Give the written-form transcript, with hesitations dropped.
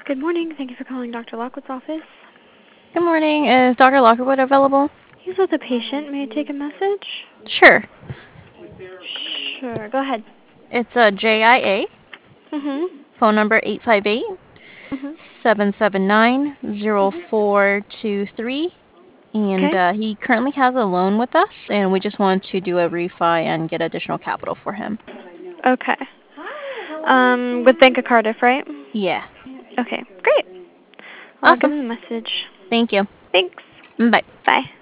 Good morning. Thank you for calling Dr. Lockwood's office. Good morning. Is Dr. Lockwood available? He's with a patient. May I take a message? Sure. Sure. Go ahead. It's a JIA. Phone number 858 779 0423. And Okay. he currently has a loan with us, and we just want to do a refi and get additional capital for him. Okay. With Bank of Cardiff, right? Yeah. Okay. Great. I'll give Awesome. him a message. Thank you. Thanks. Bye. Bye.